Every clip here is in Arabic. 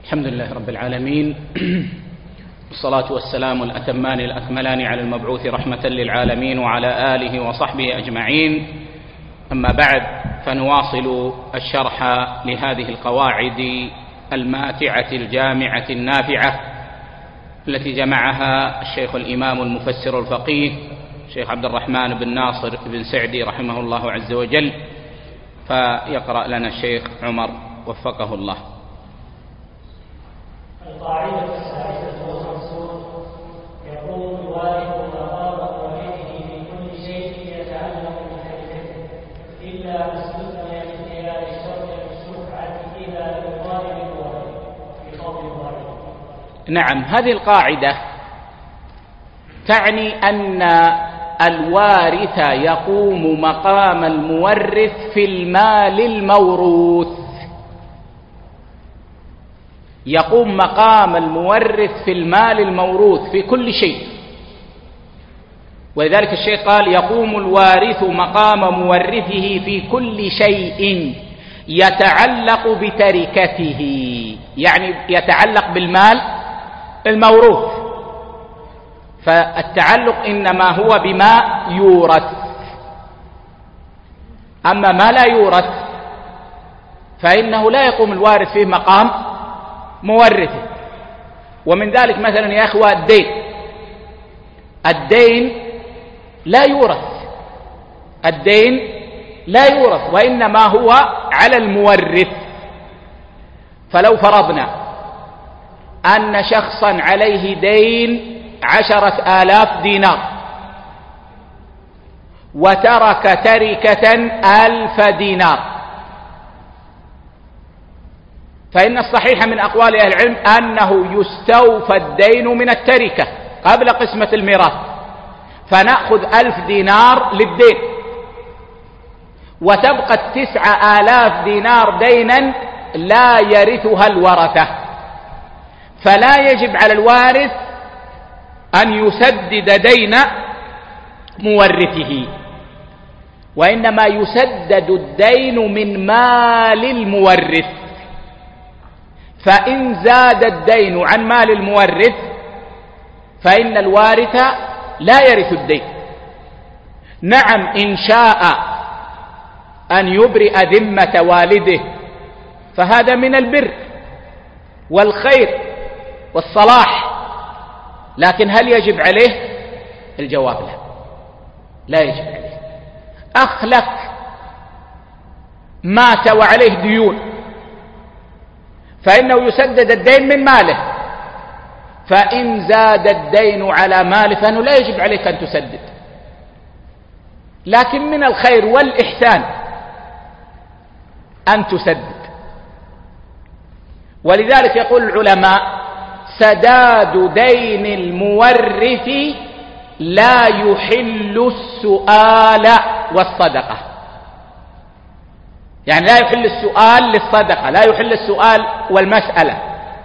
الحمد لله رب العالمين، والصلاة والسلام الأتمان الأكملان على المبعوث رحمة للعالمين وعلى آله وصحبه أجمعين. أما بعد، فنواصل الشرح لهذه القواعد الماتعة الجامعة النافعة التي جمعها الشيخ الإمام المفسر الفقيه الشيخ عبد الرحمن بن ناصر بن سعدي رحمه الله عز وجل. فيقرأ لنا الشيخ عمر وفقه الله. القاعدة السادسة والخمسون: يقوم الوارث مقام والده في كل شيء يتعلق بتركته إلا ما استثني من خلال الشرط الشفعة إذا يقال الوارث في قول الوارث. نعم، هذه القاعدة تعني أن الوارث يقوم مقام المورث في المال الموروث، يقوم مقام المورث في المال الموروث في كل شيء. ولذلك الشيخ قال: يقوم الوارث مقام مورثه في كل شيء يتعلق بتركته، يعني يتعلق بالمال الموروث. فالتعلق إنما هو بما يورث، أما ما لا يورث فإنه لا يقوم الوارث فيه مقام مورثه. ومن ذلك مثلا يا أخوة الدين لا يورث، الدين لا يورث، وإنما هو على المورث. فلو فرضنا أن شخصا عليه دين 10,000 دينار وترك تركة 1,000 دينار، فإن الصحيح من أقوال أهل العلم أنه يستوفى الدين من التركة قبل قسمة الميراث، فنأخذ 1,000 دينار للدين وتبقى 9,000 دينار دينا لا يرثها الورثة. فلا يجب على الوارث أن يسدد دين مورثه، وإنما يسدد الدين من مال المورث. فإن زاد الدين عن مال المورث فإن الوارث لا يرث الدين. نعم، إن شاء أن يبرئ ذمة والده فهذا من البر والخير والصلاح، لكن هل يجب عليه؟ الجواب لا يجب عليه. أخ لك مات وعليه ديون فإنه يسدد الدين من ماله، فإن زاد الدين على ماله فإنه لا يجب عليك أن تسدد، لكن من الخير والإحسان أن تسدد. ولذلك يقول العلماء: سداد دين المورث لا يحل السؤال والصدقة. يعني لا يحل السؤال للصدقة، لا يحل السؤال والمسألة.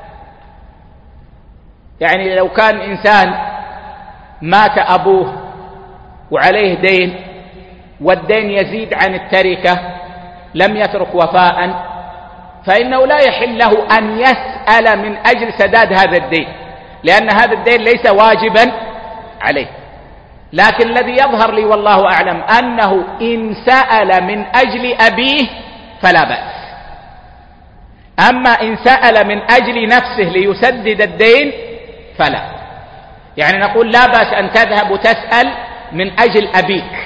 يعني لو كان إنسان مات أبوه وعليه دين والدين يزيد عن التركة لم يترك وفاء، فإنه لا يحل له أن يسأل من أجل سداد هذا الدين، لأن هذا الدين ليس واجبا عليه. لكن الذي يظهر لي والله أعلم أنه إن سأل من أجل أبيه فلا بأس، أما إن سأل من أجل نفسه ليسدد الدين فلا. يعني نقول لا بأس أن تذهب وتسأل من أجل أبيك،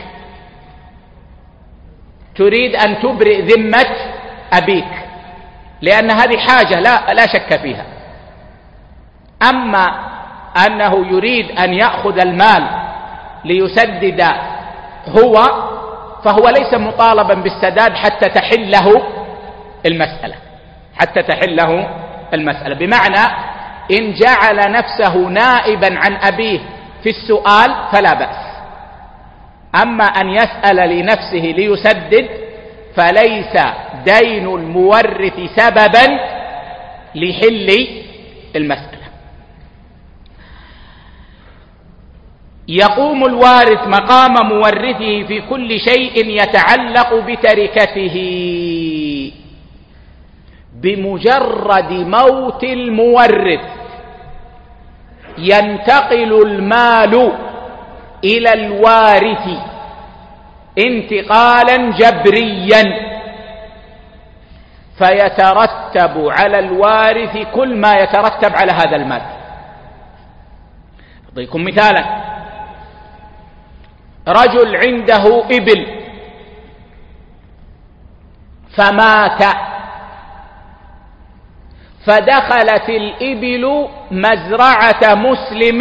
تريد أن تبرئ ذمة أبيك، لأن هذه حاجة لا شك فيها. أما أنه يريد أن يأخذ المال ليسدد هو، فهو ليس مطالبا بالسداد حتى تحله المسألة. بمعنى إن جعل نفسه نائبا عن أبيه في السؤال فلا بأس، أما أن يسأل لنفسه ليسدد فليس دين المورث سببا لحل المسألة. يقوم الوارث مقام مورثه في كل شيء يتعلق بتركته بمجرد موت المورث ينتقل المال إلى الوارث انتقالا جبريا، فيترتب على الوارث كل ما يترتب على هذا المال. أعطيكم مثالا: رجل عنده إبل فمات، فدخلت الإبل مزرعة مسلم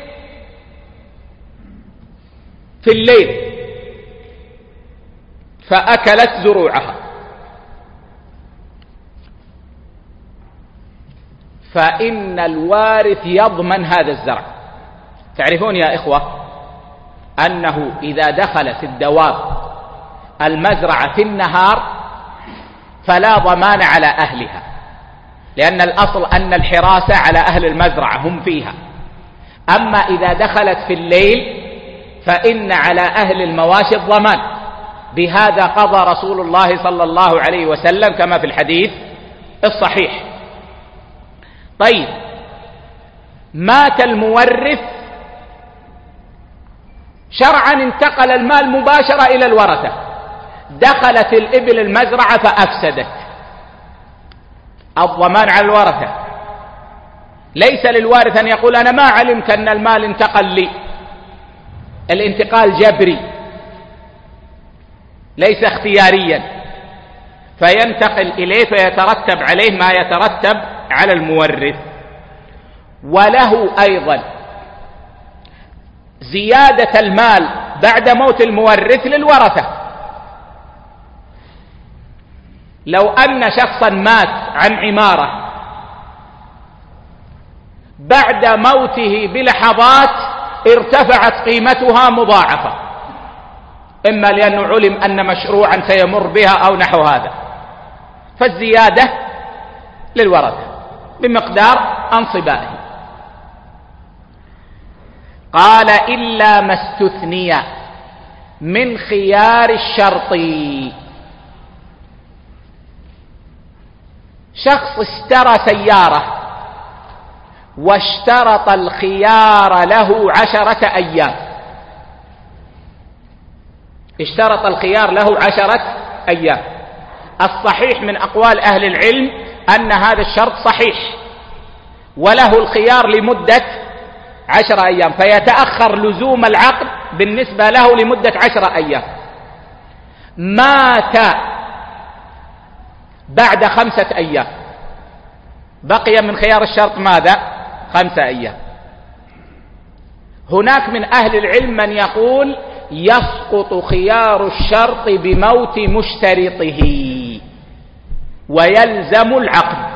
في الليل فأكلت زروعها، فإن الوارث يضمن هذا الزرع. تعرفون يا إخوة أنه إذا دخلت الدواب المزرعة في النهار فلا ضمان على أهلها، لأن الأصل أن الحراسة على أهل المزرعة هم فيها. أما إذا دخلت في الليل فإن على أهل المواشي الضمان. بهذا قضى رسول الله صلى الله عليه وسلم كما في الحديث الصحيح. طيب، مات المورث، شرعا انتقل المال مباشرة إلى الورثة، دخلت الإبل المزرعة فأفسدت، الضمان على الورثة. ليس للوارث أن يقول أنا ما علمت أن المال انتقل لي، الانتقال جبري ليس اختياريا، فينتقل إليه فيترتب عليه ما يترتب على المورث. وله أيضا زيادة المال بعد موت المورث للورثة. لو أن شخصا مات عن عمارة بعد موته بلحظات ارتفعت قيمتها مضاعفة، إما لأنه علم أن مشروعا سيمر بها أو نحو هذا، فالزيادة للورثة بمقدار أنصبائه. قال: إلا ما استثني من خيار الشرط. شخص اشترى سيارة واشترط الخيار له 10 أيام، اشترط الخيار له 10 أيام. الصحيح من أقوال أهل العلم أن هذا الشرط صحيح، وله الخيار لمدة 10 أيام، فيتأخر لزوم العقد بالنسبة له لمدة 10 أيام. مات بعد 5 أيام، بقي من خيار الشرط ماذا؟ 5 أيام. هناك من أهل العلم من يقول يسقط خيار الشرط بموت مشترطه ويلزم العقد.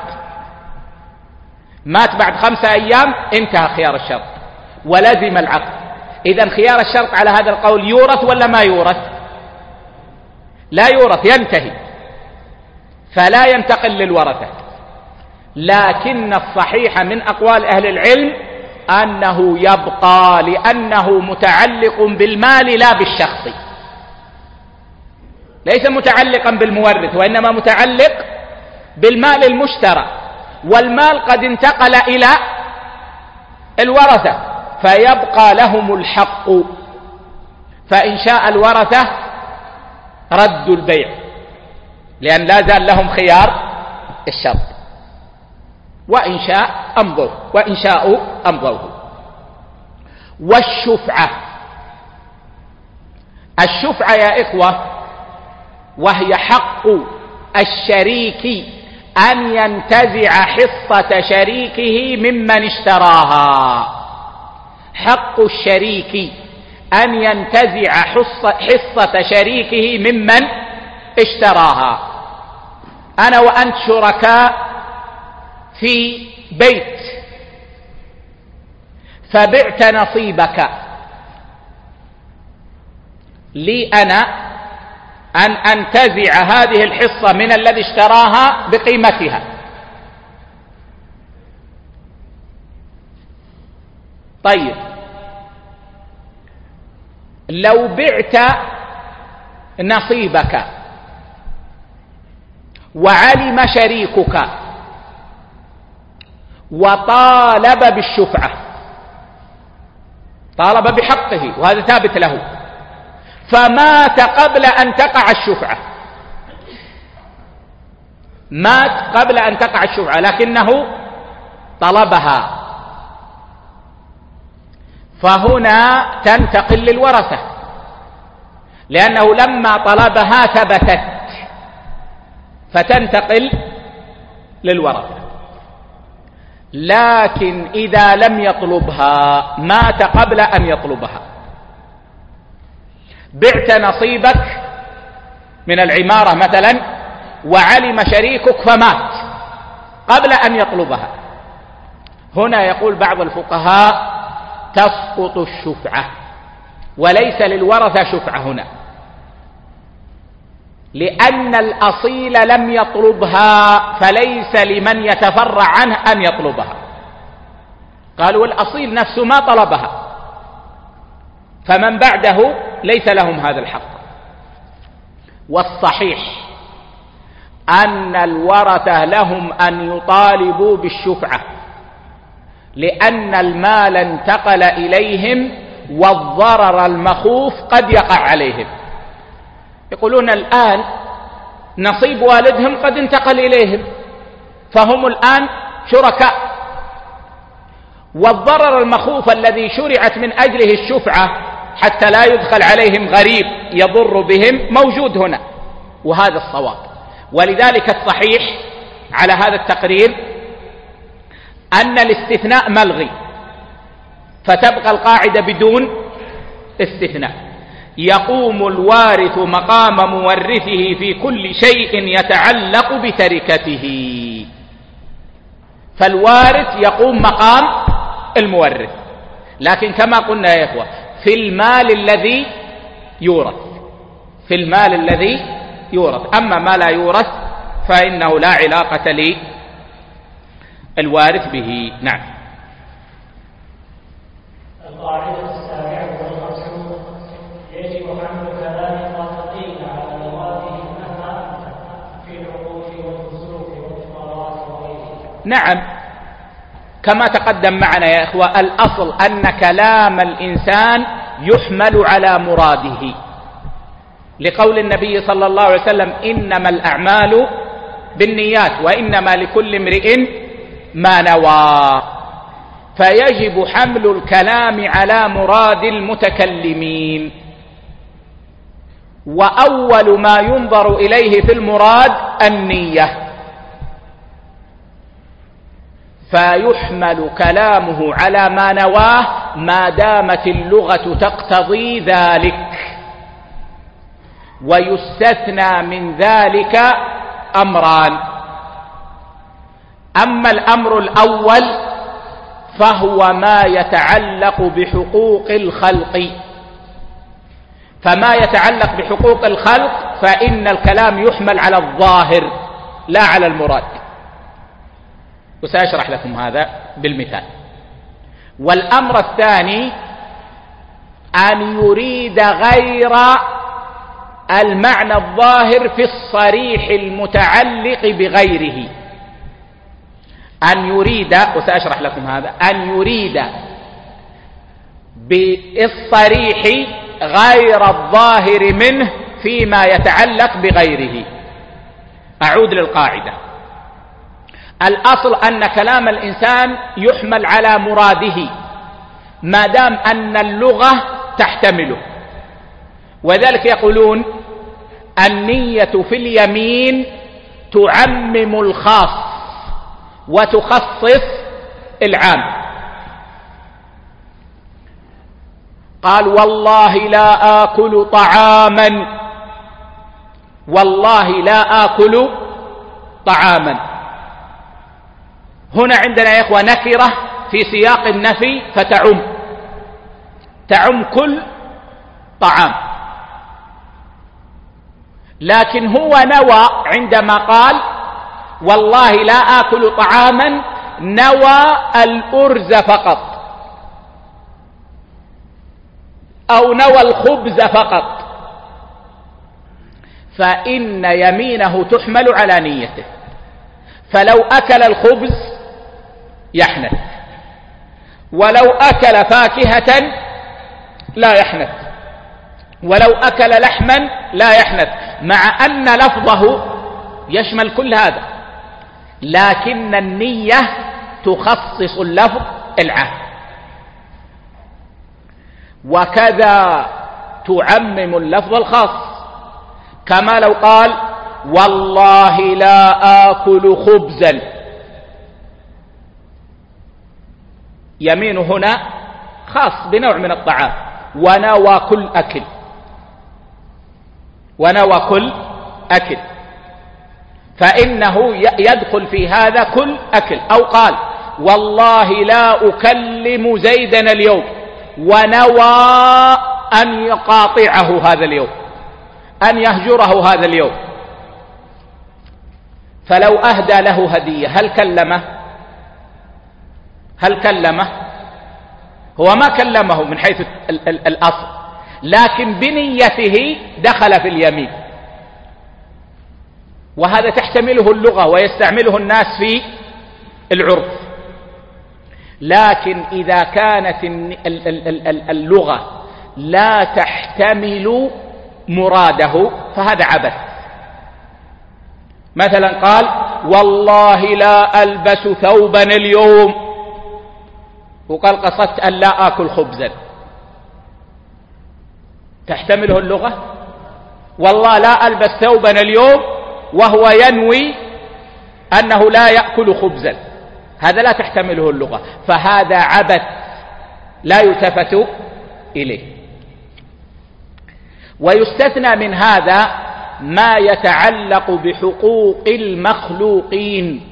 مات بعد 5 أيام انتهى خيار الشرط ولزم العقد. إذن خيار الشرط على هذا القول يورث ولا ما يورث؟ لا يورث، ينتهي، فلا ينتقل للورثة. لكن الصحيح من أقوال أهل العلم أنه يبقى، لأنه متعلق بالمال لا بالشخص، ليس متعلقا بالمورث، وإنما متعلق بالمال المشترى، والمال قد انتقل إلى الورثة فيبقى لهم الحق. فإن شاء الورثة ردوا البيع، لأن لا زال لهم خيار الشرط، وإن شاء أمضوا، وإن شاءوا أمضوه. والشفعة، الشفعة يا إخوة وهي حق الشريك أن ينتزع حصة شريكه ممن اشتراها. حق الشريك أن ينتزع حصة شريكه ممن اشتراها. أنا وأنت شركاء في بيت، فبعت نصيبك، لي أنا أن أنتزع هذه الحصة من الذي اشتراها بقيمتها. طيب، لو بعت نصيبك وعلم شريكك وطالب بالشفعة، طالب بحقه وهذا ثابت له، فمات قبل أن تقع الشفعة، مات قبل أن تقع الشفعة لكنه طلبها، فهنا تنتقل للورثة، لأنه لما طلبها ثبتت فتنتقل للورثة. لكن إذا لم يطلبها، مات قبل أن يطلبها، بعت نصيبك من العمارة مثلا وعلم شريكك فمات قبل أن يطلبها، هنا يقول بعض الفقهاء تسقط الشفعة وليس للورثة شفعة هنا، لأن الأصيل لم يطلبها، فليس لمن يتفرع عنه أن يطلبها. قالوا الأصيل نفسه ما طلبها، فمن بعده ليس لهم هذا الحق. والصحيح أن الورثة لهم أن يطالبوا بالشفعة، لأن المال انتقل إليهم والضرر المخوف قد يقع عليهم. يقولون الآن نصيب والدهم قد انتقل إليهم فهم الآن شركاء، والضرر المخوف الذي شرعت من أجله الشفعة حتى لا يدخل عليهم غريب يضر بهم موجود هنا، وهذا الصواب. ولذلك الصحيح على هذا التقرير أن الاستثناء ملغي، فتبقى القاعدة بدون استثناء. يقوم الوارث مقام مورثه في كل شيء يتعلق بتركته، فالوارث يقوم مقام المورث، لكن كما قلنا يا إخوة في المال الذي يورث، في المال الذي يورث. أما ما لا يورث فإنه لا علاقة للوارث به. نعم. القاعدة السابعة والخمسون: يجب حمل كلام الناطقين على مرادهم مهما في العقود والفسوق والإمارات وغيرها. نعم، كما تقدم معنا يا إخوة الأصل أن كلام الإنسان يحمل على مراده، لقول النبي صلى الله عليه وسلم: إنما الأعمال بالنيات وإنما لكل امرئ ما نوى. فيجب حمل الكلام على مراد المتكلمين، وأول ما ينظر إليه في المراد النية، فيحمل كلامه على ما نواه ما دامت اللغة تقتضي ذلك. ويستثنى من ذلك أمران: أما الأمر الأول فهو ما يتعلق بحقوق الخلق، فما يتعلق بحقوق الخلق فإن الكلام يحمل على الظاهر لا على المراد، وسأشرح لكم هذا بالمثال. والأمر الثاني أن يريد غير المعنى الظاهر في الصريح المتعلق بغيره، أن يريد، وسأشرح لكم هذا، أن يريد بالصريح غير الظاهر منه فيما يتعلق بغيره. أعود للقاعدة: الأصل أن كلام الإنسان يحمل على مراده ما دام أن اللغة تحتمله، وذلك يقولون النية في اليمين تعمم الخاص وتخصص العام. قال: والله لا آكل طعاما، والله لا آكل طعاما. هنا عندنا يا إخوة نكرة في سياق النفي تعم كل طعام، لكن هو نوى عندما قال والله لا آكل طعاما، نوى الأرز فقط أو نوى الخبز فقط، فإن يمينه تحمل على نيته، فلو أكل الخبز يحنث، ولو أكل فاكهة لا يحنث، ولو أكل لحما لا يحنث، مع أن لفظه يشمل كل هذا، لكن النية تخصص اللفظ العام. وكذا تعمم اللفظ الخاص، كما لو قال والله لا آكل خبزا، يمين هنا خاص بنوع من الطعام، ونوى كل أكل، ونوى كل أكل، فإنه يدخل في هذا كل أكل. أو قال والله لا أكلم زيدا اليوم، ونوى أن يقاطعه هذا اليوم، أن يهجره هذا اليوم، فلو أهدى له هدية هل كلمه؟ هل كلمه؟ هو ما كلمه من حيث الأصل، لكن بنيته دخل في اليمين، وهذا تحتمله اللغة ويستعمله الناس في العرف. لكن إذا كانت اللغة لا تحتمل مراده فهذا عبث. مثلا قال والله لا ألبس ثوبا اليوم، وقال قصدت أن لا آكل خبزا، تحتمله اللغة؟ والله لا ألبس ثوبا اليوم وهو ينوي أنه لا يأكل خبزا، هذا لا تحتمله اللغة، فهذا عبث لا يلتفت إليه. ويستثنى من هذا ما يتعلق بحقوق المخلوقين،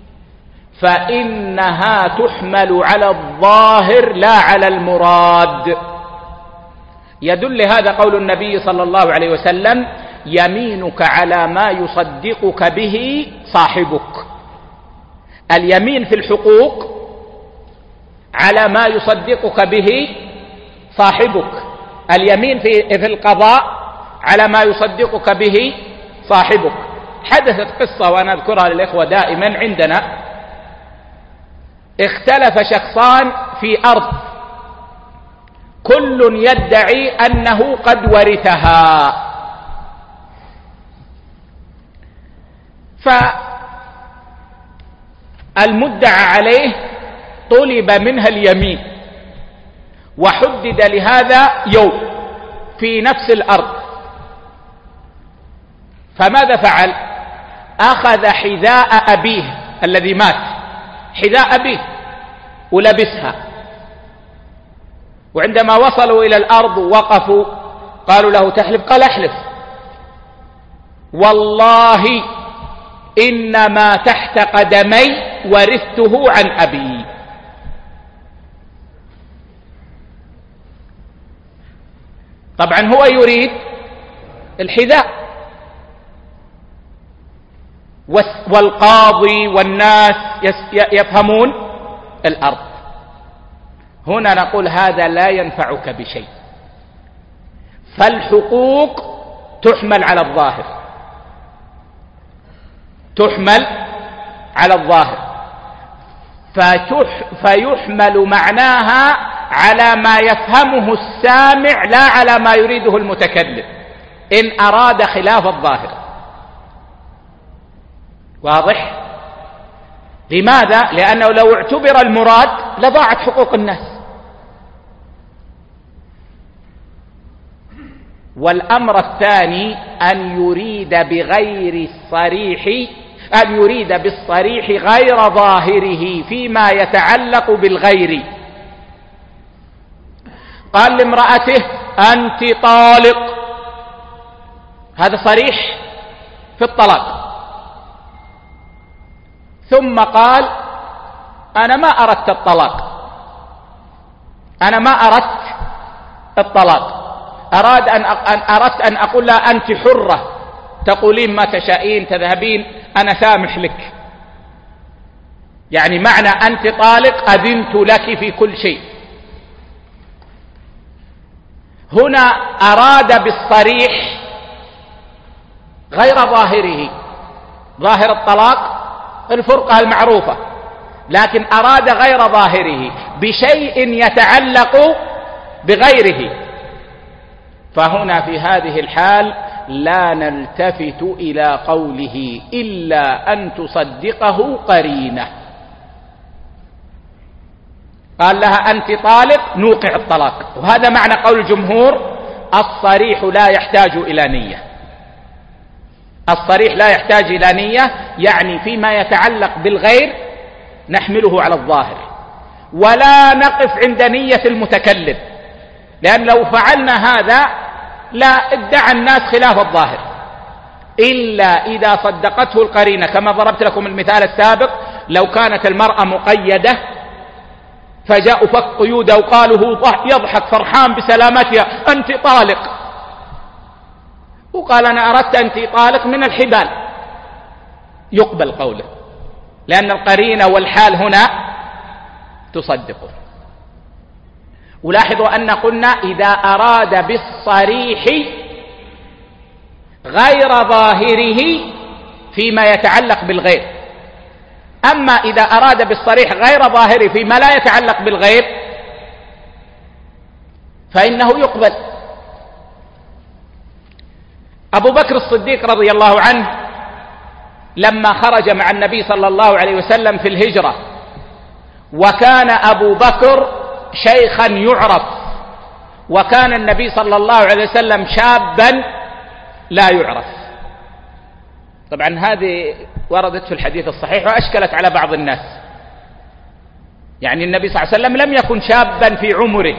فإنها تحمل على الظاهر لا على المراد. يدل هذا قول النبي صلى الله عليه وسلم يمينك على ما يصدقك به صاحبك. اليمين في الحقوق على ما يصدقك به صاحبك، اليمين في القضاء على ما يصدقك به صاحبك. حدثت قصة وأنا أذكرها للإخوة دائما عندنا، اختلف شخصان في أرض، كل يدعي أنه قد ورثها، فالمدعى عليه طلب منها اليمين، وحدد لهذا يوم في نفس الأرض. فماذا فعل؟ أخذ حذاء أبيه الذي مات، حذاء أبيه، ولبسها، وعندما وصلوا إلى الأرض وقفوا قالوا له تحلف؟ قال أحلف والله إنما تحت قدمي ورثته عن أبي. طبعا هو يريد الحذاء، والقاضي والناس يفهمون الأرض. هنا نقول هذا لا ينفعك بشيء، فالحقوق تحمل على الظاهر، تحمل على الظاهر، فيحمل معناها على ما يفهمه السامع لا على ما يريده المتكلم إن أراد خلاف الظاهر. واضح؟ لماذا؟ لأنه لو اعتبر المراد لضاعت حقوق الناس. والأمر الثاني أن يريد بغير الصريح، أن يريد بالصريح غير ظاهره فيما يتعلق بالغير. قال لامرأته أنت طالق، هذا صريح في الطلاق، ثم قال أنا ما أردت الطلاق، أنا ما أردت الطلاق، أردت أن أقول لها أنت حرة، تقولين ما تشائين، تذهبين، أنا سامح لك. يعني معنى أنت طالق أذنت لك في كل شيء. هنا أراد بالصريح غير ظاهره، ظاهر الطلاق الفرقة المعروفة، لكن أراد غير ظاهره بشيء يتعلق بغيره، فهنا في هذه الحال لا نلتفت إلى قوله إلا أن تصدقه قرينة. قال لها أنت طالق، نوقع الطلاق، وهذا معنى قول الجمهور الصريح لا يحتاج إلى نية. الصريح لا يحتاج إلى نية، يعني فيما يتعلق بالغير نحمله على الظاهر ولا نقف عند نية المتكلم، لأن لو فعلنا هذا لا ادعى الناس خلاف الظاهر، إلا إذا صدقته القرينة. كما ضربت لكم المثال السابق، لو كانت المرأة مقيدة فجاءوا فك قيودها وقالوا هو يضحك فرحان بسلامتها أنت طالق، وقال أنا أردت أنت طالق من الحبال، يقبل قوله، لأن القرينة والحال هنا تصدقه. ولاحظوا أن قلنا إذا أراد بالصريح غير ظاهره فيما يتعلق بالغير، أما إذا أراد بالصريح غير ظاهره فيما لا يتعلق بالغير فإنه يقبل. أبو بكر الصديق رضي الله عنه لما خرج مع النبي صلى الله عليه وسلم في الهجرة، وكان أبو بكر شيخا يعرف، وكان النبي صلى الله عليه وسلم شابا لا يعرف. طبعا هذه وردت في الحديث الصحيح وأشكلت على بعض الناس، يعني النبي صلى الله عليه وسلم لم يكن شابا في عمره،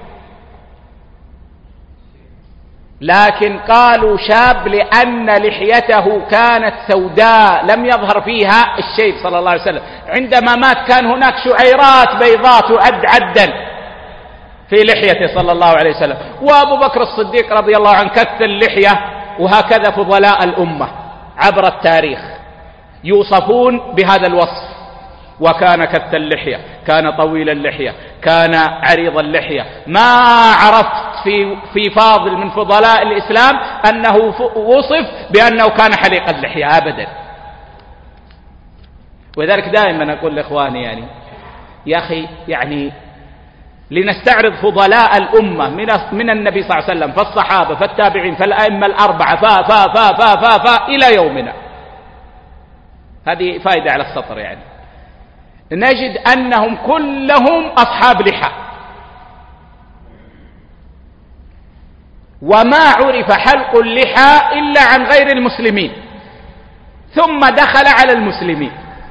لكن قالوا شاب لأن لحيته كانت سوداء لم يظهر فيها الشيب صلى الله عليه وسلم. عندما مات كان هناك شعيرات بيضاء تعد عدا في لحيته صلى الله عليه وسلم. وأبو بكر الصديق رضي الله عنه كث اللحية، وهكذا فضلاء الأمة عبر التاريخ يوصفون بهذا الوصف، وكان كث اللحية، كان طويل اللحية، كان عريض اللحية. ما عرفت في فاضل من فضلاء الإسلام أنه وصف بأنه كان حليق اللحية أبدا. وذلك دائما أقول لإخواني يعني يا أخي يعني لنستعرض فضلاء الأمة من النبي صلى الله عليه وسلم، فالصحابة فالتابعين فالأئمة الأربعة فا إلى يومنا. هذه فائدة على السطر، يعني نجد أنهم كلهم أصحاب لحى، وما عرف حلق اللحى إلا عن غير المسلمين، ثم دخل على المسلمين.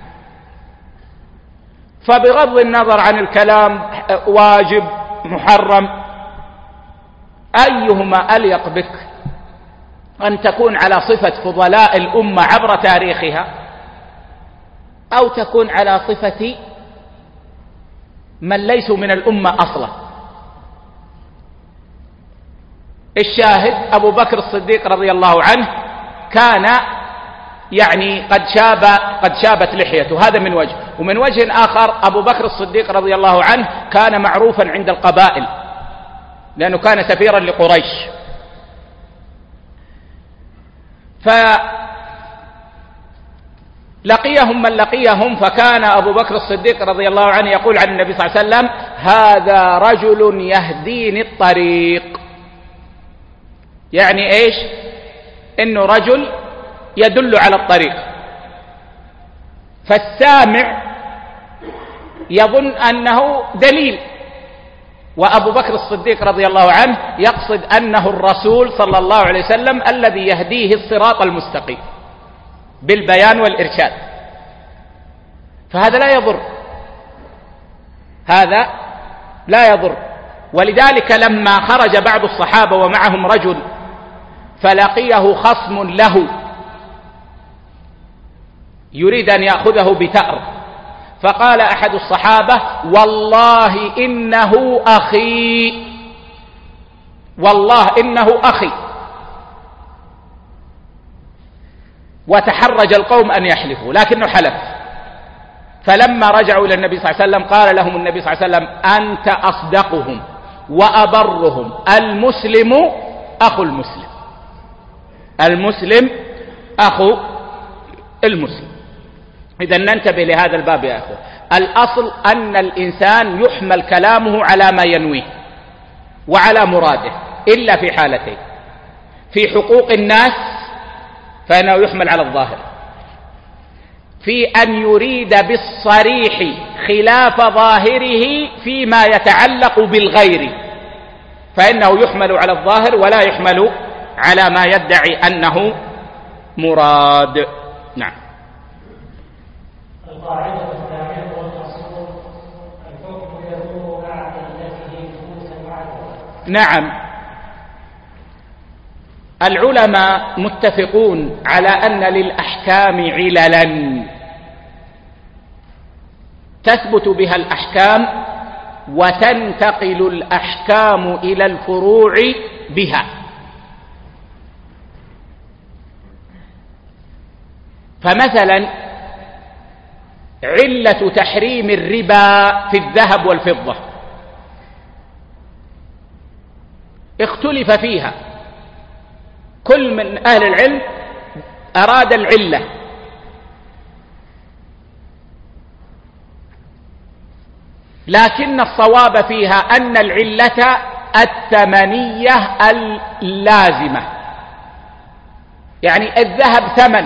فبغض النظر عن الكلام واجب محرم، أيهما أليق بك، أن تكون على صفة فضلاء الأمة عبر تاريخها، أو تكون على صفة من ليسوا من الأمة أصلا؟ الشاهد أبو بكر الصديق رضي الله عنه كان يعني قد شابت لحيته، هذا من وجه. ومن وجه آخر أبو بكر الصديق رضي الله عنه كان معروفا عند القبائل، لأنه كان سفيرا لقريش. فلقيهم من لقيهم، فكان أبو بكر الصديق رضي الله عنه يقول عن النبي صلى الله عليه وسلم: هذا رجل يهديني الطريق. يعني إيش؟ إنه رجل يدل على الطريق. فالسامع يظن أنه دليل، وأبو بكر الصديق رضي الله عنه يقصد أنه الرسول صلى الله عليه وسلم الذي يهديه الصراط المستقيم بالبيان والإرشاد. فهذا لا يضر، هذا لا يضر. ولذلك لما خرج بعض الصحابة ومعهم رجل فلقيه خصم له يريد أن يأخذه بثأر، فقال أحد الصحابة: والله إنه أخي، والله إنه أخي. وتحرج القوم أن يحلفوا، لكنه حلف. فلما رجعوا إلى النبي صلى الله عليه وسلم قال لهم النبي صلى الله عليه وسلم: أنت أصدقهم وأبرهم، المسلم أخو المسلم، المسلم أخو المسلم. إذا ننتبه لهذا الباب يا أخوة. الأصل أن الإنسان يحمل كلامه على ما ينويه وعلى مراده، إلا في حالتين: في حقوق الناس فإنه يحمل على الظاهر، في أن يريد بالصريح خلاف ظاهره فيما يتعلق بالغير فإنه يحمل على الظاهر ولا يحمل على ما يدعي أنه مراد. نعم. القاعدة الثانية والأصول: الحكم يدور مع علته ثبوتا وعدما. نعم، العلماء متفقون على أن للأحكام عللا تثبت بها الأحكام وتنتقل الأحكام إلى الفروع بها. فمثلا علة تحريم الربا في الذهب والفضة اختلف فيها، كل من أهل العلم أراد العلة، لكن الصواب فيها أن العلة الثمنية اللازمة، يعني الذهب ثمن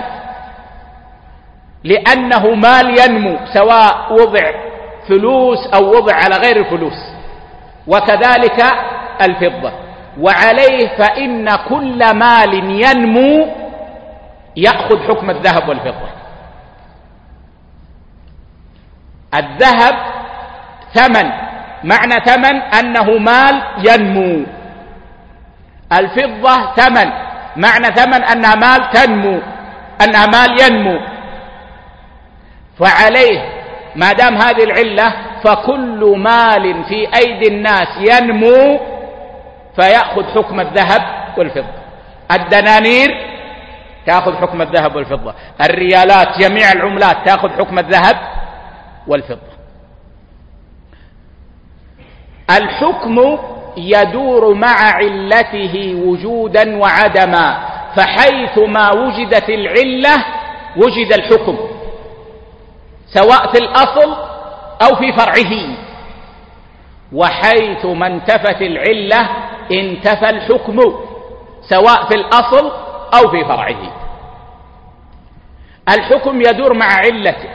لأنه مال ينمو سواء وضع فلوس أو وضع على غير الفلوس، وكذلك الفضة. وعليه فإن كل مال ينمو يأخذ حكم الذهب والفضة. الذهب ثمن، معنى ثمن أنه مال ينمو. الفضة ثمن، معنى ثمن أنها مال تنمو، أنها مال ينمو. فعليه ما دام هذه العلة فكل مال في أيدي الناس ينمو فيأخذ حكم الذهب والفضة. الدنانير تأخذ حكم الذهب والفضة، الريالات جميع العملات تأخذ حكم الذهب والفضة. الحكم يدور مع علته وجودا وعدما، فحيثما وجدت العلة وجد الحكم، سواء في الأصل أو في فرعه، وحيثما انتفت العلة انتفى الحكم، سواء في الأصل أو في فرعه. الحكم يدور مع علته،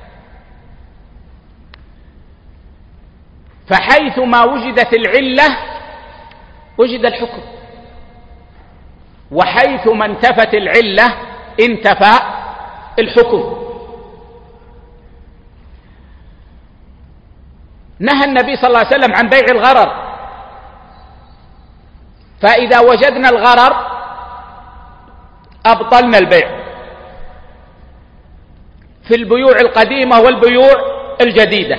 فحيثما وجدت العلة وجد الحكم، وحيثما انتفت العلة انتفى الحكم. نهى النبي صلى الله عليه وسلم عن بيع الغرر، فإذا وجدنا الغرر أبطلنا البيع في البيوع القديمة والبيوع الجديدة.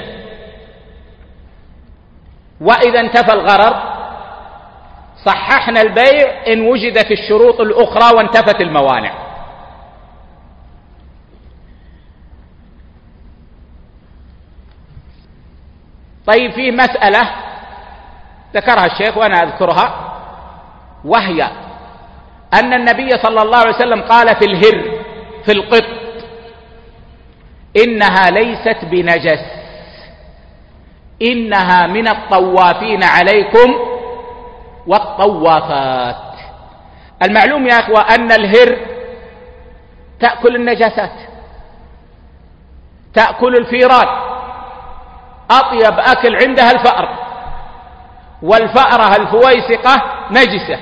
وإذا انتفى الغرر صححنا البيع إن وجدت الشروط الأخرى وانتفت الموانع. طيب، في مسألة ذكرها الشيخ وأنا أذكرها، وهي أن النبي صلى الله عليه وسلم قال في الهر، في القط: إنها ليست بنجس، إنها من الطوافين عليكم والطوافات. المعلوم يا أخوة أن الهر تأكل النجاسات، تأكل الفيران، أطيب أكل عندها الفأر، والفأرة الفويسقة نجسة،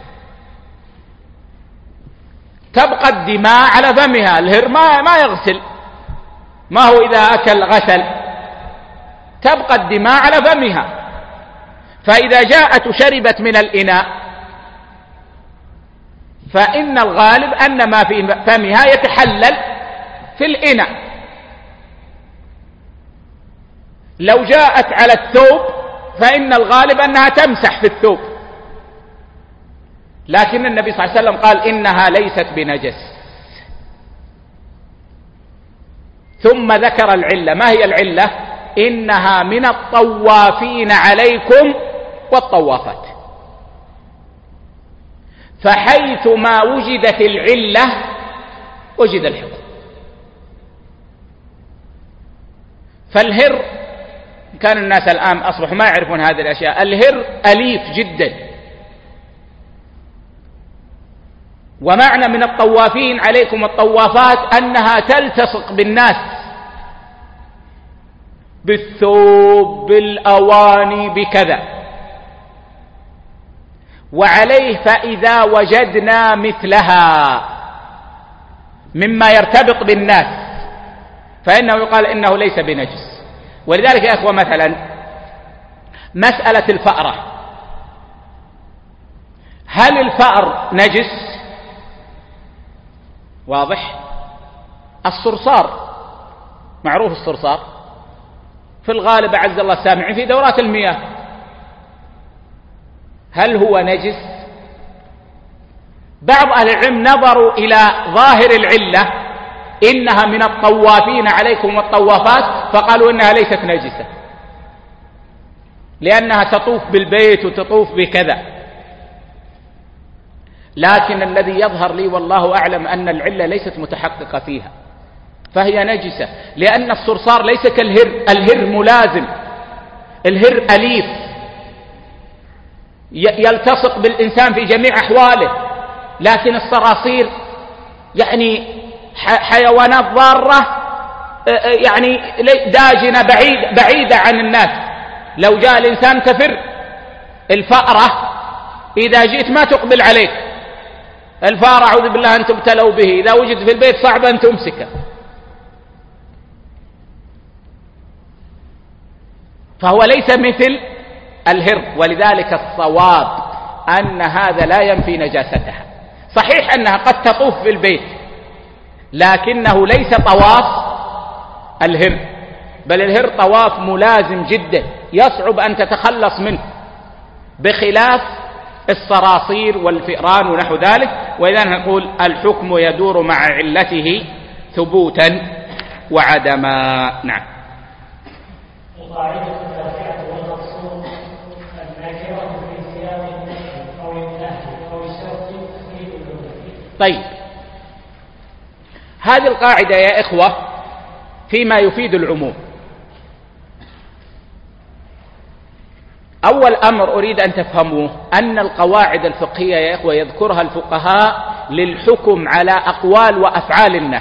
تبقى الدماء على فمها. الهر ما يغسل، ما هو إذا أكل غسل، تبقى الدماء على فمها. فإذا جاءت وشربت من الإناء فإن الغالب أن ما في فمها يتحلل في الإناء. لو جاءت على الثوب فإن الغالب أنها تمسح في الثوب، لكن النبي صلى الله عليه وسلم قال إنها ليست بنجس. ثم ذكر العلة. ما هي العلة؟ إنها من الطوافين عليكم والطوافات. فحيثما وجدت العلة وجد الحكم. فالهر، كان الناس الآن أصبحوا ما يعرفون هذه الأشياء، الهر أليف جدا، ومعنى من الطوافين عليكم الطوافات أنها تلتصق بالناس بالثوب بالأواني بكذا، وعليه فإذا وجدنا مثلها مما يرتبط بالناس فإنه يقال إنه ليس بنجس. ولذلك يا أخوة مثلا مسألة الفأرة، هل الفأر نجس؟ واضح. الصرصار معروف، الصرصار في الغالب أعز الله السامعين في دورات المياه، هل هو نجس؟ بعض أهل العلم نظروا إلى ظاهر العلة إنها من الطوافين عليكم والطوافات، فقالوا إنها ليست نجسة لأنها تطوف بالبيت وتطوف بكذا. لكن الذي يظهر لي والله أعلم أن العلة ليست متحققة فيها، فهي نجسة، لأن الصرصار ليس كالهر، الهر ملازم، الهر أليف يلتصق بالإنسان في جميع أحواله، لكن الصراصير يعني حيوانات ضارة يعني داجنة بعيدة عن الناس، لو جاء الإنسان تفر. الفأرة إذا جئت ما تقبل عليك، الفأرة أعوذ بالله أن تبتلوا به، إذا وجد في البيت صعب أن تمسكه. فهو ليس مثل الهر، ولذلك الصواب أن هذا لا ينفي نجاستها. صحيح أنها قد تطوف في البيت لكنه ليس طواف الهر، بل الهر طواف ملازم جدا يصعب أن تتخلص منه، بخلاف الصراصير والفئران ونحو ذلك. وإذا نقول الحكم يدور مع علته ثبوتا وعدما. نعم. القاعدة التاسعة والمقصود النكرة في سياق النهي أو النهي أو الشرط تفيد العموم. طيب، هذه القاعدة يا إخوة فيما يفيد العموم. أول أمر أريد أن تفهموه أن القواعد الفقهية يا إخوة يذكرها الفقهاء للحكم على أقوال وأفعال الناس،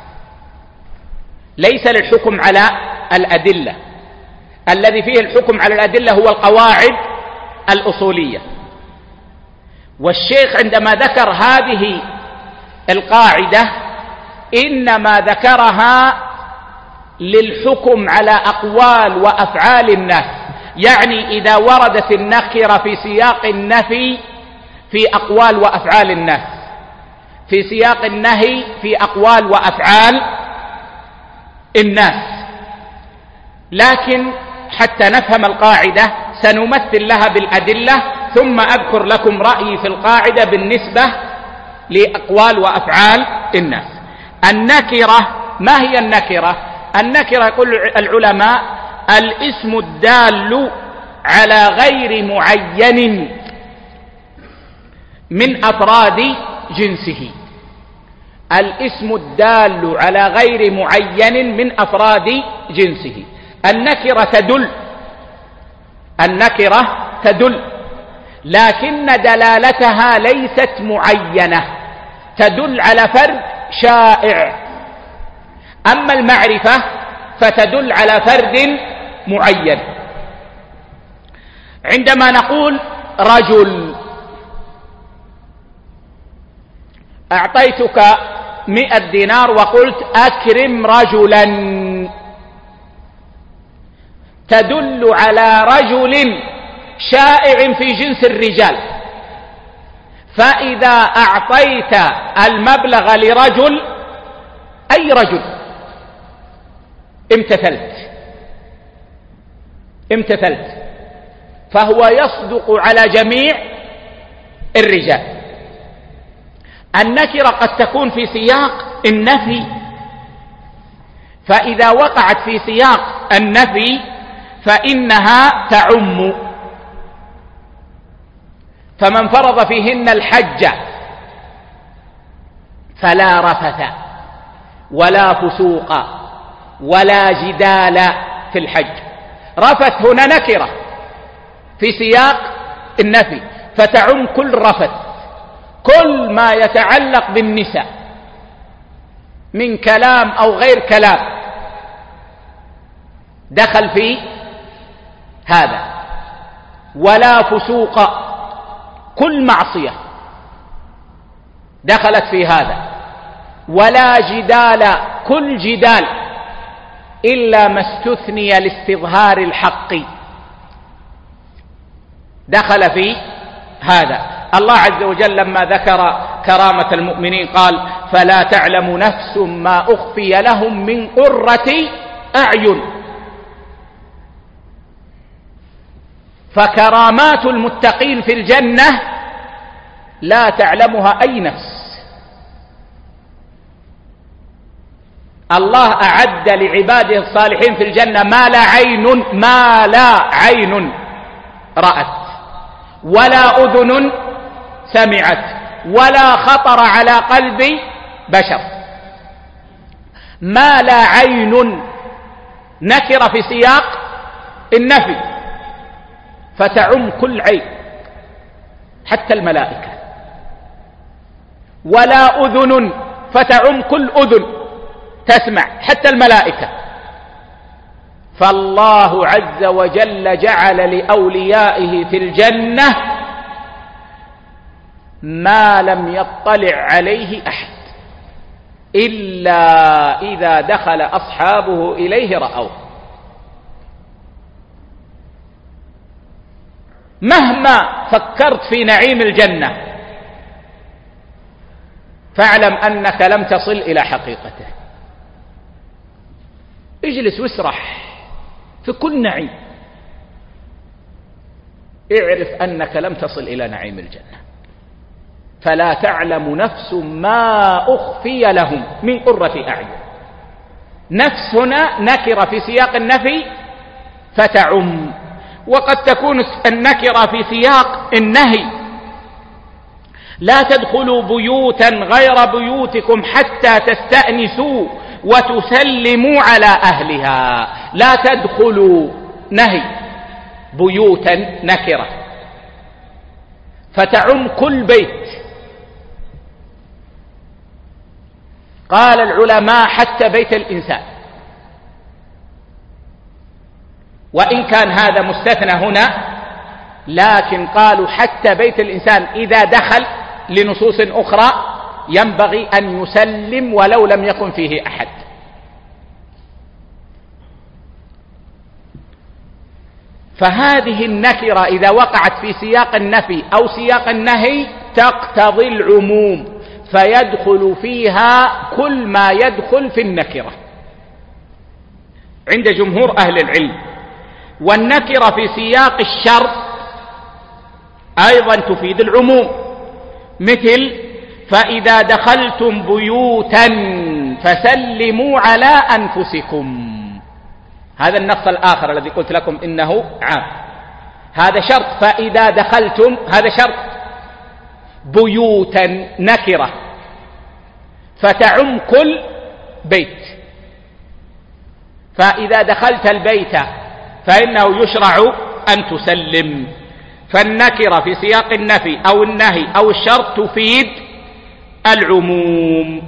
ليس للحكم على الأدلة. الذي فيه الحكم على الأدلة هو القواعد الأصولية. والشيخ عندما ذكر هذه القاعدة إنما ذكرها للحكم على أقوال وأفعال الناس، يعني إذا وردت النكرة في سياق النفي في أقوال وأفعال الناس، في سياق النهي في أقوال وأفعال الناس. لكن حتى نفهم القاعدة سنمثل لها بالأدلة، ثم أذكر لكم رأيي في القاعدة بالنسبة لأقوال وأفعال الناس. النكرة، ما هي النكرة؟ النكرة يقول العلماء الاسم الدال على غير معين من أفراد جنسه. الاسم الدال على غير معين من أفراد جنسه. النكرة تدل لكن دلالتها ليست معينة، تدل على فرد شائع. أما المعرفة فتدل على فرد معين. عندما نقول رجل، أعطيتك 100 دينار وقلت أكرم رجلا، تدل على رجل شائع في جنس الرجال. فإذا أعطيت المبلغ لرجل، أي رجل، امتثلت، فهو يصدق على جميع الرجال. النكرة قد تكون في سياق النفي، فإذا وقعت في سياق النفي فإنها تعم. فمن فرض فيهن الحج فلا رفث ولا فسوق ولا جدال في الحج. رفث هنا نكرة في سياق النفي، فتعم كل رفث، كل ما يتعلق بالنساء من كلام أو غير كلام دخل في هذا. ولا فسوق، كل معصية دخلت في هذا. ولا جدال، كل جدال إلا ما استثني لاستظهار الحق دخل في هذا. الله عز وجل لما ذكر كرامة المؤمنين قال: فلا تعلم نفس ما أخفي لهم من قرة أعين. فكرامات المتقين في الجنة لا تعلمها أي نفس. الله أعد لعباده الصالحين في الجنة ما لا عين رأت ولا أذن سمعت ولا خطر على قلب بشر. ما لا عين نكر في سياق النفي، فتعم كل عين حتى الملائكة. ولا أذن، فتعم كل أذن تسمع حتى الملائكة. فالله عز وجل جعل لأوليائه في الجنة ما لم يطلع عليه أحد إلا إذا دخل أصحابه إليه رأوه. مهما فكرت في نعيم الجنة فاعلم أنك لم تصل إلى حقيقته. اجلس واسرح في كل نعيم، اعرف أنك لم تصل إلى نعيم الجنة. فلا تعلم نفس ما أخفي لهم من قرة أعين. نفس هنا نكرة في سياق النفي فتعم، وقد تكون النكرة في سياق النهي: لا تدخلوا بيوتا غير بيوتكم حتى تستأنسوا وتسلموا على أهلها. لا تدخلوا نهي، بيوتا نكرة فتعم كل بيت. قال العلماء حتى بيت الإنسان، وإن كان هذا مستثنى هنا، لكن قالوا حتى بيت الإنسان إذا دخل لنصوص أخرى ينبغي أن يسلم ولو لم يكن فيه أحد. فهذه النكرة إذا وقعت في سياق النفي أو سياق النهي تقتضي العموم، فيدخل فيها كل ما يدخل في النكرة عند جمهور أهل العلم. والنكرة في سياق الشرط أيضا تفيد العموم، مثل: فإذا دخلتم بيوتا فسلموا على أنفسكم. هذا النص الآخر الذي قلت لكم إنه عام، هذا شرط. فإذا دخلتم هذا شرط. بيوتا نكرة فتعم كل بيت. فإذا دخلت البيت فإنه يشرع أن تسلم. فالنكرة في سياق النفي أو النهي أو الشرط تفيد العموم.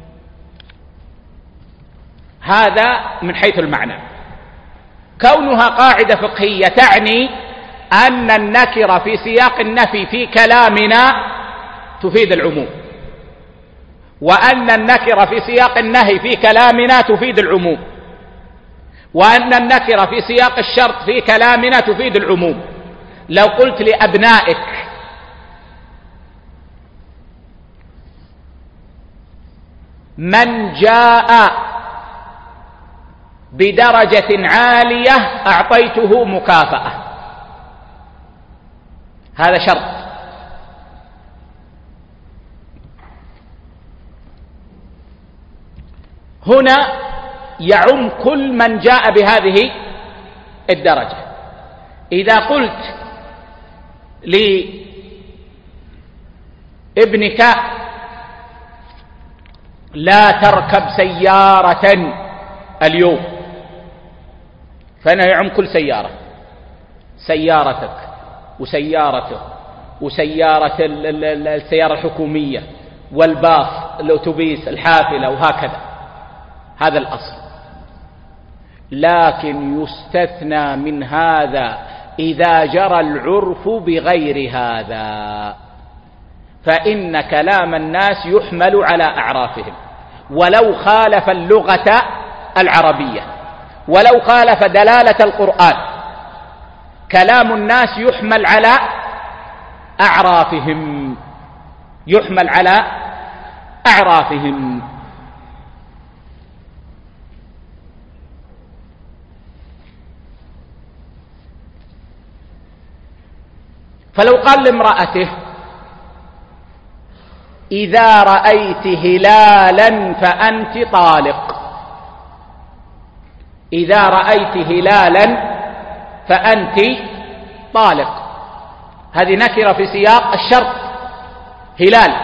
هذا من حيث المعنى. كونها قاعدة فقهية تعني أن النكرة في سياق النفي في كلامنا تفيد العموم، وأن النكرة في سياق النهي في كلامنا تفيد العموم، وأن النكرة في سياق الشرط في كلامنا تفيد العموم. لو قلت لأبنائك: من جاء بدرجة عالية أعطيته مكافأة، هذا شرط. هنا يعم كل من جاء بهذه الدرجة. إذا قلت لابنك: لا تركب سيارة اليوم، فأنا يعم كل سيارة، سيارتك وسيارته وسيارة السيارة الحكومية والباص الأتوبيس الحافلة وهكذا، هذا الأصل. لكن يستثنى من هذا إذا جرى العرف بغير هذا، فإن كلام الناس يحمل على أعرافهم ولو خالف اللغة العربية، ولو خالف دلالة القرآن، كلام الناس يحمل على أعرافهم، يحمل على أعرافهم. فلو قال لامرأته إذا رأيت هلالا فأنت طالق، إذا رأيت هلالا فأنت طالق، هذه نكرة في سياق الشرط، هلال.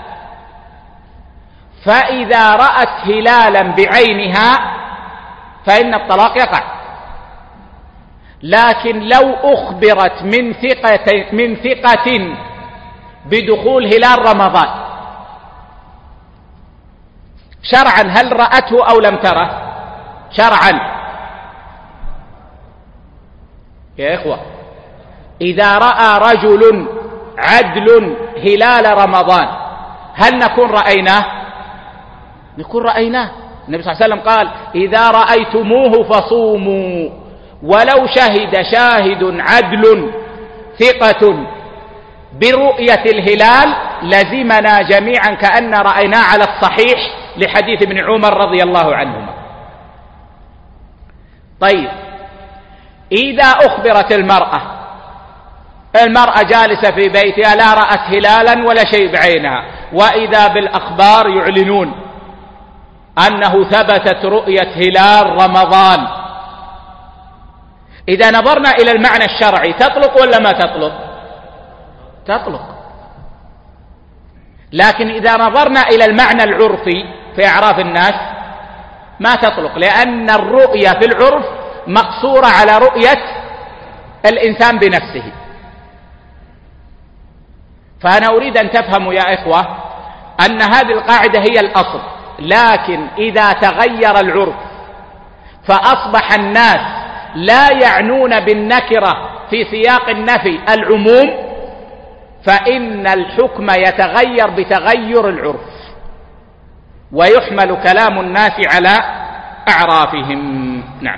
فإذا رأت هلالا بعينها فإن الطلاق يقع. لكن لو أخبرت من ثقة بدخول هلال رمضان شرعا، هل رأته أو لم تره؟ شرعا يا إخوة، إذا رأى رجل عدل هلال رمضان هل نكون رأيناه؟ نكون رأيناه. النبي صلى الله عليه وسلم قال إذا رأيتموه فصوموا، ولو شهد شاهد عدل ثقة برؤية الهلال لزمنا جميعا كأن رأيناه على الصحيح، لحديث ابن عمر رضي الله عنهما. طيب، إذا أخبرت المرأة جالسة في بيتها لا رأت هلالا ولا شيء بعينها، وإذا بالأخبار يعلنون أنه ثبتت رؤية هلال رمضان، إذا نظرنا إلى المعنى الشرعي تطلق ولا ما تطلق؟ تطلق. لكن إذا نظرنا إلى المعنى العرفي في أعراف الناس ما تطلق، لأن الرؤية في العرف مقصورة على رؤية الإنسان بنفسه. فأنا أريد أن تفهموا يا إخوة أن هذه القاعدة هي الأصل، لكن إذا تغير العرف فأصبح الناس لا يعنون بالنكرة في سياق النفي العموم، فإن الحكم يتغير بتغير العرف، ويحمل كلام الناس على أعرافهم. نعم.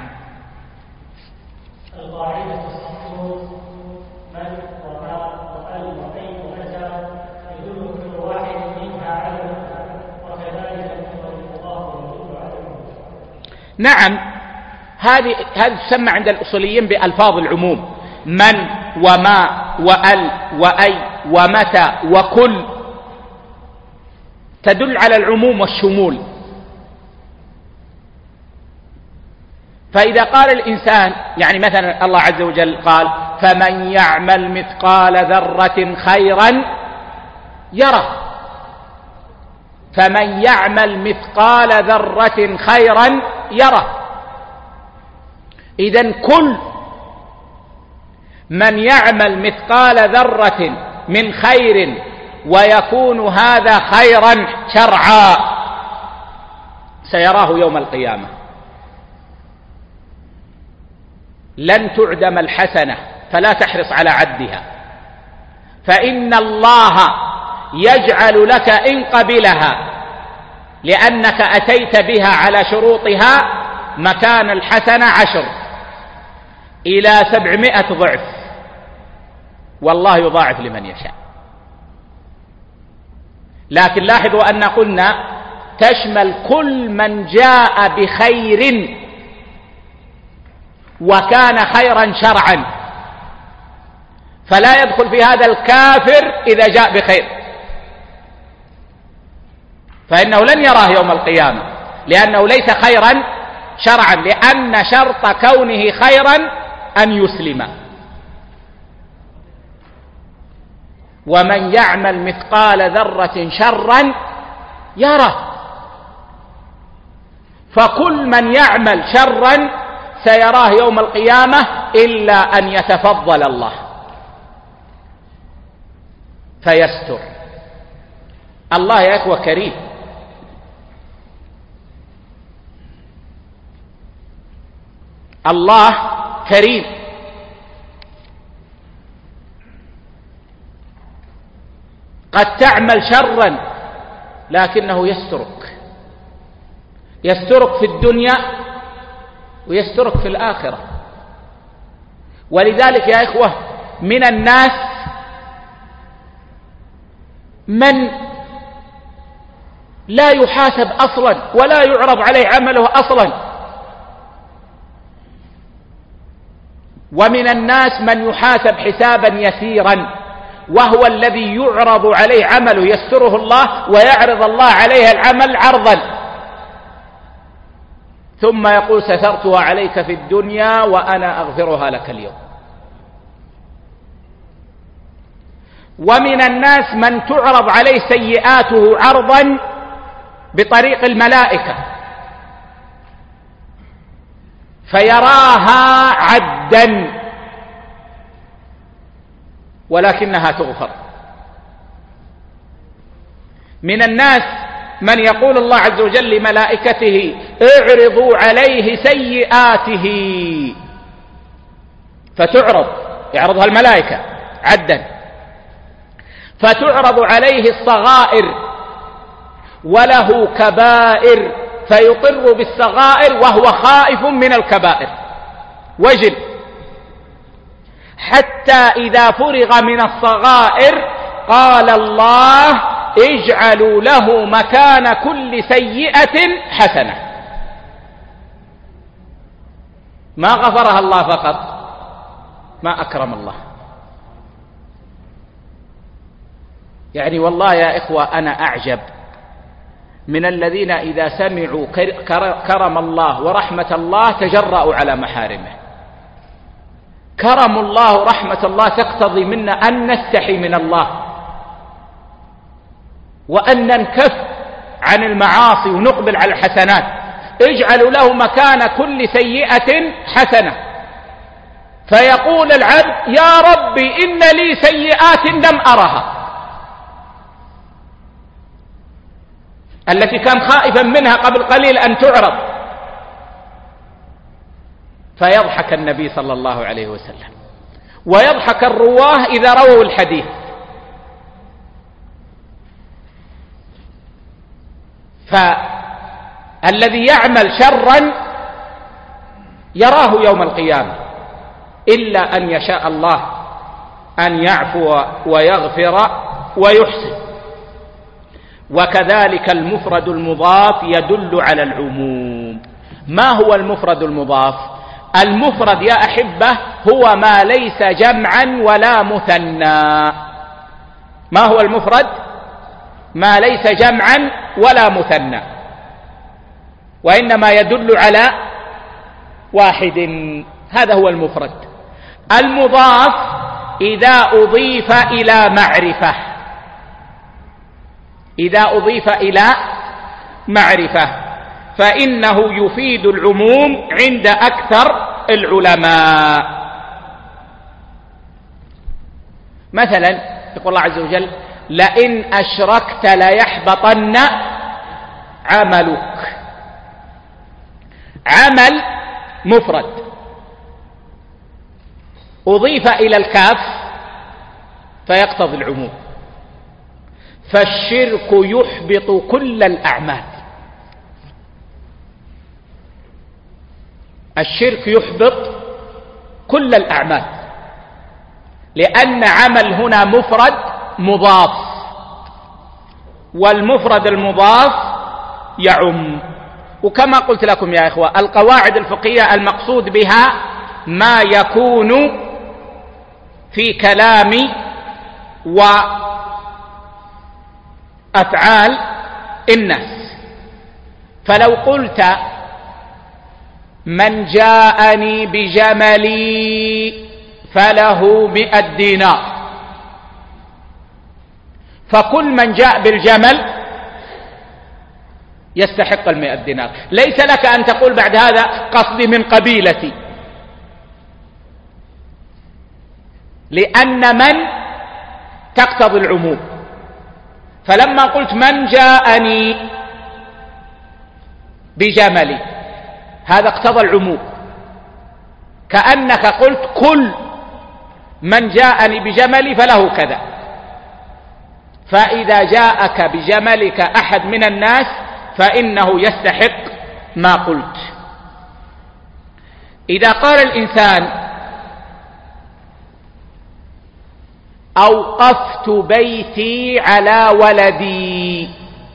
القاعدة الصحيح من وما وقل وكيف ومتى يدل كل واحد منها على الأخرى، وكذلك الفقهاء يدل على العموم. نعم، هذه تسمى عند الأصوليين بألفاظ العموم، من وما وأل وأي ومتى وكل، تدل على العموم والشمول. فإذا قال الإنسان، يعني مثلا الله عز وجل قال فمن يعمل مثقال ذرة خيرا يره، فمن يعمل مثقال ذرة خيرا يره. إذن كل من يعمل مثقال ذرة من خير ويكون هذا خيرا شرعا سيراه يوم القيامة. لن تعدم الحسنة فلا تحرص على عدها، فإن الله يجعل لك إن قبلها لأنك أتيت بها على شروطها مكان الحسنة 10 إلى 700 ضعف، والله يضاعف لمن يشاء. لكن لاحظوا أن قلنا تشمل كل من جاء بخير وكان خيرا شرعا، فلا يدخل في هذا الكافر إذا جاء بخير، فإنه لن يراه يوم القيامة لأنه ليس خيرا شرعا، لأن شرط كونه خيرا أن يسلم. ومن يعمل مثقال ذرة شرا يره، فكل من يعمل شرا سيراه يوم القيامة إلا أن يتفضل الله فيستر. الله يا إخوة كريم، الله كريم. قد تعمل شرا لكنه يسترك في الدنيا ويسترك في الآخرة. ولذلك يا إخوة من الناس من لا يحاسب أصلا ولا يعرض عليه عمله أصلا، ومن الناس من يحاسب حسابا يسيرا، وهو الذي يعرض عليه عمله يستره الله ويعرض الله عليه العمل عرضا، ثم يقول سترتها عليك في الدنيا وأنا أغفرها لك اليوم. ومن الناس من تعرض عليه سيئاته عرضا بطريق الملائكة فيراها عدا ولكنها تغفر. من الناس من يقول الله عز وجل لملائكته اعرضوا عليه سيئاته يعرضها الملائكة عدا، فتعرض عليه الصغائر وله كبائر فيقر بالصغائر وهو خائف من الكبائر وجل، حتى إذا فرغ من الصغائر قال الله اجعلوا له مكان كل سيئة حسنة. ما غفرها الله فقط، ما أكرم الله. يعني والله يا إخوة أنا أعجب من الذين إذا سمعوا كرم الله ورحمة الله تجرأوا على محارمه. كرم الله ورحمة الله تقتضي منا أن نستحي من الله وأن ننكف عن المعاصي ونقبل على الحسنات. اجعلوا له مكان كل سيئة حسنة، فيقول العبد يا ربي إن لي سيئات لم أرها، التي كان خائفا منها قبل قليل أن تعرض، فيضحك النبي صلى الله عليه وسلم ويضحك الرواه إذا رووا الحديث. فالذي يعمل شرا يراه يوم القيامة إلا أن يشاء الله أن يعفو ويغفر ويحسن. وكذلك المفرد المضاف يدل على العموم. ما هو المفرد المضاف؟ المفرد يا أحبة هو ما ليس جمعا ولا مثنى. ما هو المفرد؟ ما ليس جمعا ولا مثنى، وإنما يدل على واحد. هذا هو المفرد. المضاف إذا أضيف إلى معرفة، إذا أضيف إلى معرفة فإنه يفيد العموم عند أكثر العلماء. مثلا يقول الله عز وجل لئن أشركت ليحبطن عملك. عمل مفرد أضيف إلى الكاف فيقتضي العموم. فالشرك يحبط كل الأعمال. الشرك يحبط كل الأعمال، لأن عمل هنا مفرد مضاف، والمفرد المضاف يعم. وكما قلت لكم يا إخوة القواعد الفقهية المقصود بها ما يكون في كلام وأفعال الناس. فلو قلت من جاءني بجملي فله 100 دينار، فكل من جاء بالجمل يستحق 100 دينار. ليس لك أن تقول بعد هذا قصدي من قبيلتي، لأن من تقتضي العموم. فلما قلت من جاءني بجملي هذا اقتضى العموم، كأنك قلت كل من جاءني بجملي فله كذا. فإذا جاءك بجملك أحد من الناس فإنه يستحق ما قلت. إذا قال الإنسان أوقفت بيتي على ولدي،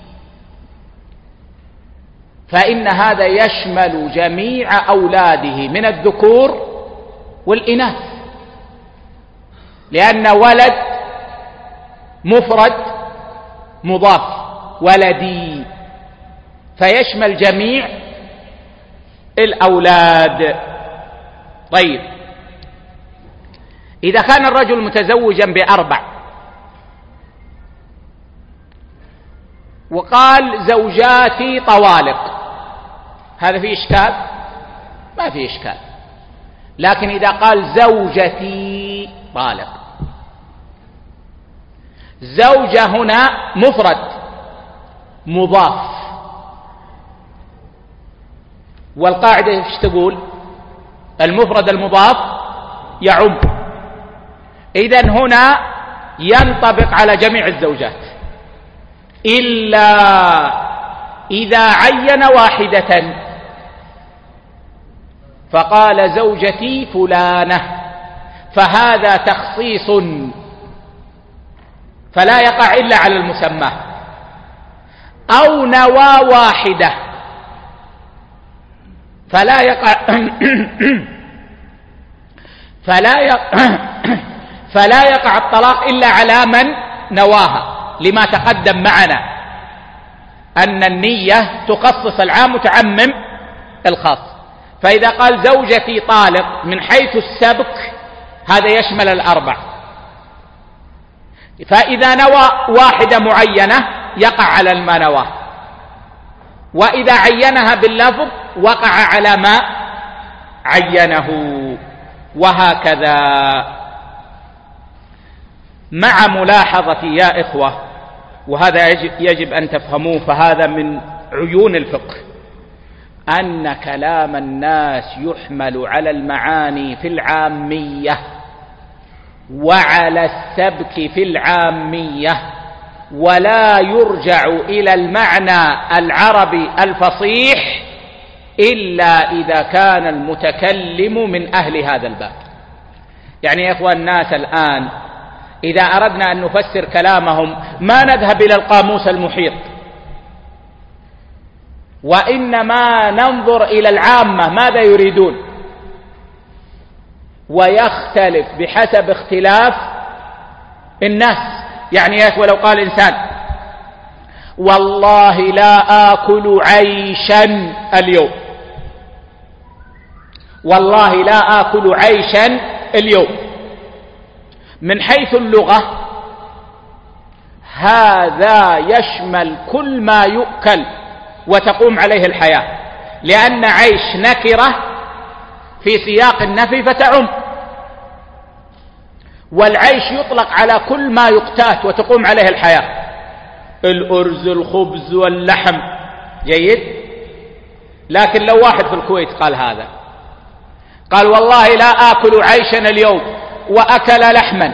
فإن هذا يشمل جميع أولاده من الذكور والإناث، لأن ولد مفرد مضاف، ولدي، فيشمل جميع الأولاد. طيب، إذا كان الرجل متزوجا ب4 وقال زوجاتي طوالق، هذا فيه إشكال؟ ما فيه إشكال. لكن إذا قال زوجتي طالق، زوجة هنا مفرد مضاف، والقاعدة ايش تقول؟ المفرد المضاف يعم. إذن هنا ينطبق على جميع الزوجات إلا إذا عين واحدة فقال زوجتي فلانة، فهذا تخصيص فلا يقع إلا على المسمى. أو نوى واحدة فلا يقع فلا يقع الطلاق إلا على من نواها، لما تقدم معنا أن النية تخصص العام وتعمم الخاص. فإذا قال زوجتي طالق من حيث السبك هذا يشمل ال4. فإذا نوى واحدة معينة يقع على ما نواه، وإذا عينها باللفظ وقع على ما عينه، وهكذا. مع ملاحظة يا إخوة، وهذا يجب أن تفهموه، فهذا من عيون الفقه، أن كلام الناس يحمل على المعاني في العامية وعلى السبك في العامية، ولا يرجع إلى المعنى العربي الفصيح إلا إذا كان المتكلم من أهل هذا الباب. يعني يا إخوة، الناس الآن إذا أردنا أن نفسر كلامهم ما نذهب إلى القاموس المحيط، وإنما ننظر إلى العامة ماذا يريدون، ويختلف بحسب اختلاف الناس. يعني يا إخوة، لو قال إنسان والله لا آكل عيشا اليوم، والله لا آكل عيشا اليوم، من حيث اللغة هذا يشمل كل ما يؤكل وتقوم عليه الحياة، لأن عيش نكرة في سياق النفي فتعم، والعيش يطلق على كل ما يقتات وتقوم عليه الحياة، الأرز، الخبز، واللحم. جيد. لكن لو واحد في الكويت قال هذا، قال والله لا آكل عيشا اليوم، وأكل لحما،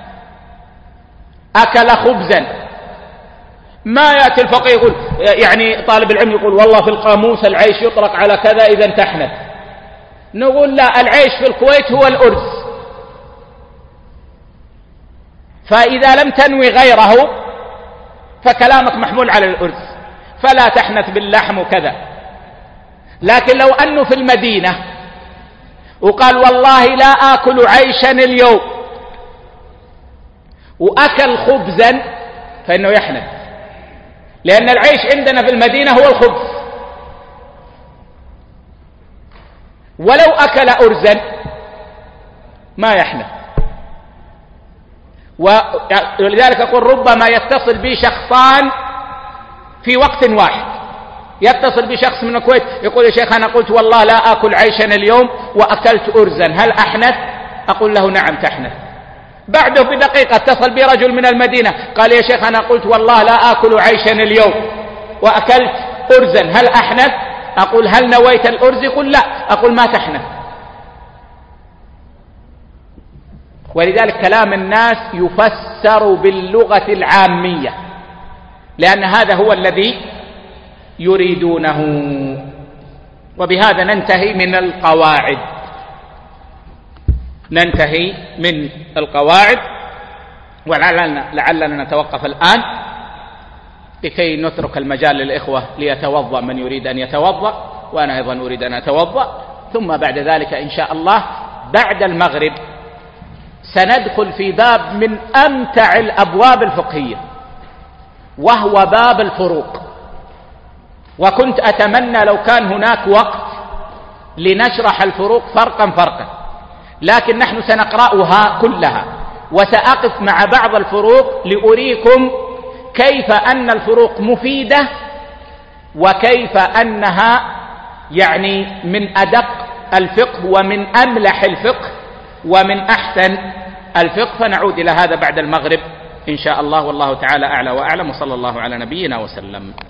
أكل خبزا، ما يأتي الفقيه يقول، يعني طالب العلم يقول والله في القاموس العيش يطلق على كذا إذا انتحنت. نقول لا، العيش في الكويت هو الأرز، فإذا لم تنوي غيره فكلامك محمول على الأرز، فلا تحنث باللحم وكذا. لكن لو أنه في المدينة وقال والله لا آكل عيشا اليوم وأكل خبزا فإنه يحنث، لأن العيش عندنا في المدينة هو الخبز. ولو أكل أرزا ما يحنث. ولذلك أقول ربما يتصل بي شخصان في وقت واحد، يتصل بشخص من الكويت يقول: يا شيخ أنا قلت والله لا آكل عيشا اليوم وأكلت أرزا، هل أحنث؟ أقول له: نعم تحنث. بعده بدقيقة اتصل بي رجل من المدينة قال: يا شيخ أنا قلت والله لا آكل عيشا اليوم وأكلت أرزا، هل أحنث؟ أقول: هل نويت الأرز؟ يقول: لا. أقول: ما تحنث. ولذلك كلام الناس يفسر باللغة العامية، لأن هذا هو الذي يريدونه. وبهذا ننتهي من القواعد، ولعلنا نتوقف الآن لكي نترك المجال للإخوة ليتوضأ من يريد أن يتوضأ، وأنا أيضا أريد أن أتوضأ. ثم بعد ذلك إن شاء الله بعد المغرب سندخل في باب من أمتع الأبواب الفقهية، وهو باب الفروق. وكنت أتمنى لو كان هناك وقت لنشرح الفروق فرقا فرقا، لكن نحن سنقرأها كلها، وسأقف مع بعض الفروق لأريكم كيف أن الفروق مفيدة، وكيف أنها يعني من أدق الفقه ومن أملح الفقه ومن أحسن الفقه. فنعود إلى هذا بعد المغرب إن شاء الله، والله تعالى أعلى وأعلم، وصلى الله على نبينا وسلم.